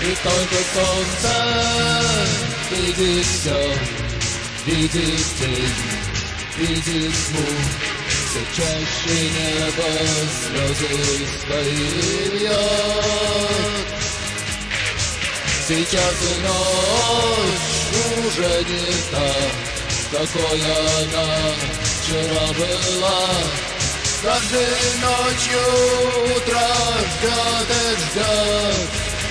И только солнце видит все, видит тень, видит тьму. Все чаще небо слезы свои льет. Сейчас и ночь уже не та, какой она вчера была. Каждой ночью утро ждет и ждет.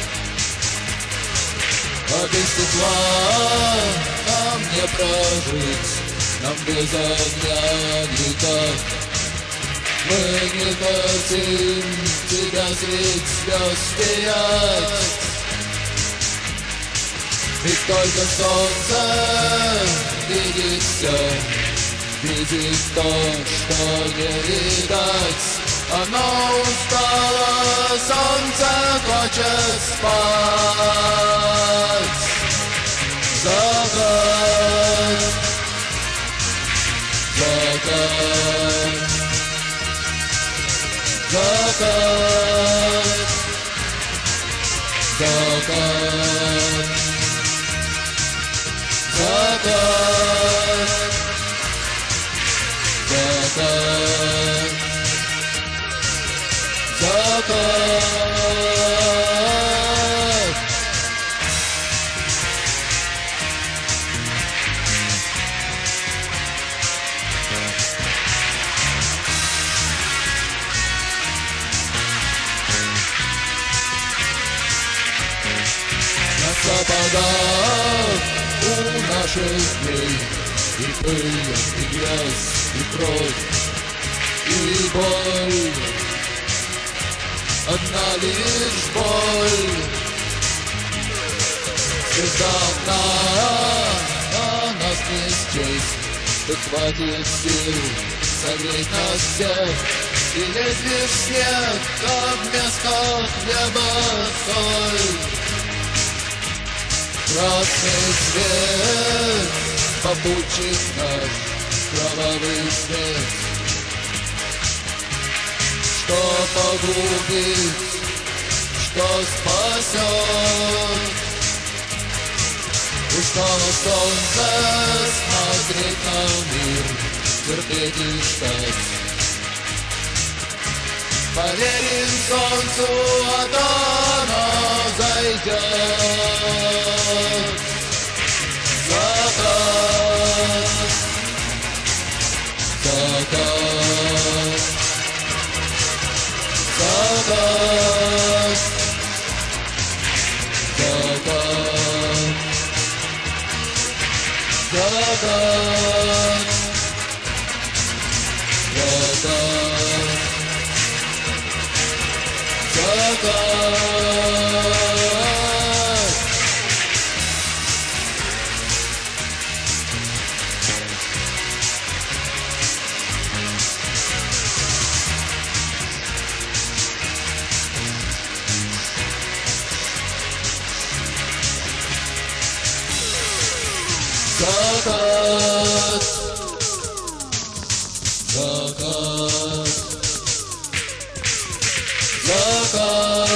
А без тепла нам не прожить, нам без огня никак. Мы не хотим тебя средь звезд терять. Ведь только солнце видит все, видит то, что не видать. Оно устало, солнце хочет спать. Закат, закат, закат, закат, закат, закат, закат. На сапогах у наших дней и пыль, и грязь, и кровь, и боль. Одна лишь боль. Звезда одна, нас не счесть. Тут хватит сил согреть нас всех. И лезь лишь снег, как вместо хлеба соль. Красный цвет, попутчик наш, кровавый свет. Что погубит, что спасет. Устало солнце смотреть на мир, терпеть и ждать. Поверим солнцу, а то оно зайдет. Закат, закат, закат, закат, закат, закат, закат. Закат, закат, закат.